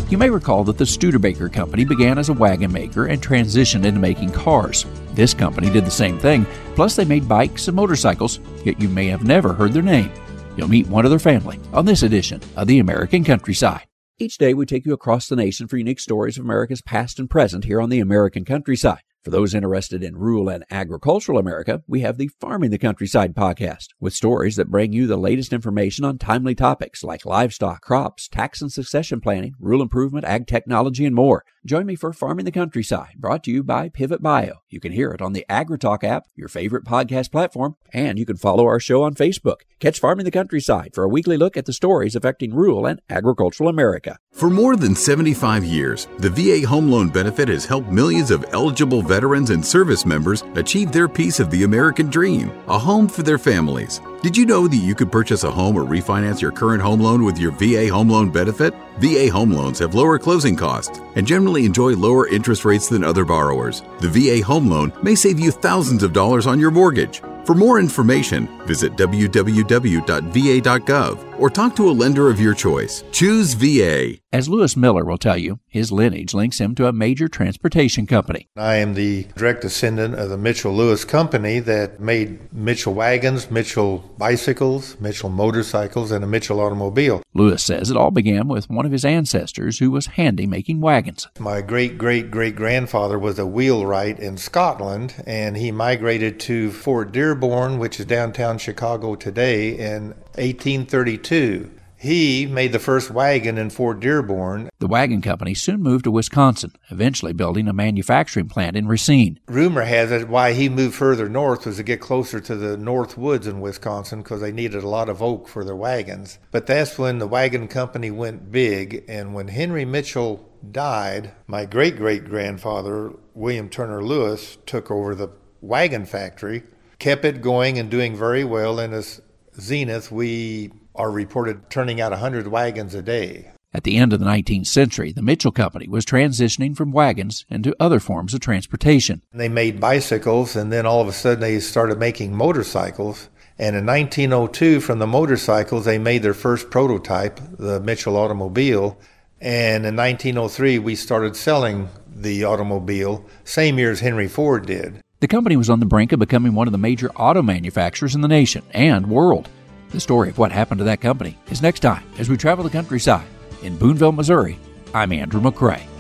You may recall that the Studebaker Company began as a wagon maker and transitioned into making cars. This company did the same thing, plus they made bikes and motorcycles, yet you may have never heard their name. You'll meet one of their family on this edition of The American Countryside. Each day we take you across the nation for unique stories of America's past and present here on The American Countryside. For those interested in rural and agricultural America, we have the Farming the Countryside podcast, with stories that bring you the latest information on timely topics like livestock, crops, tax and succession planning, rural improvement, ag technology, and more. Join me for Farming the Countryside, brought to you by Pivot Bio. You can hear it on the AgriTalk app, your favorite podcast platform, and you can follow our show on Facebook. Catch Farming the Countryside for a weekly look at the stories affecting rural and agricultural America. For more than 75 years, the VA Home Loan Benefit has helped millions of eligible veterans and service members achieve their piece of the American dream, a home for their families. Did you know that you could purchase a home or refinance your current home loan with your VA Home Loan Benefit? VA home loans have lower closing costs and generally enjoy lower interest rates than other borrowers. The VA home loan may save you thousands of dollars on your mortgage. For more information, visit www.va.gov or talk to a lender of your choice. Choose VA. As Lewis Miller will tell you, his lineage links him to a major transportation company. I am the direct descendant of the Mitchell-Lewis Company that made Mitchell wagons, Mitchell bicycles, Mitchell motorcycles, and a Mitchell automobile. Lewis says it all began with one of his ancestors who was handy making wagons. My great-great-great-grandfather was a wheelwright in Scotland, and he migrated to Fort Dearborn, which is downtown Chicago today, in 1832. He made the first wagon in Fort Dearborn. The wagon company soon moved to Wisconsin, eventually building a manufacturing plant in Racine. Rumor has it why he moved further north was to get closer to the North Woods in Wisconsin because they needed a lot of oak for their wagons. But that's when the wagon company went big, and when Henry Mitchell died, my great-great-grandfather, William Turner Lewis, took over the wagon factory, kept it going and doing very well. In its zenith, we are reported turning out 100 wagons a day. At the end of the 19th century, the Mitchell Company was transitioning from wagons into other forms of transportation. They made bicycles, and then all of a sudden they started making motorcycles. And in 1902, from the motorcycles, they made their first prototype, the Mitchell automobile. And in 1903, we started selling the automobile, same year as Henry Ford did. The company was on the brink of becoming one of the major auto manufacturers in the nation and world. The story of what happened to that company is next time as we travel the countryside. In Boonville, Missouri, I'm Andrew McCrae.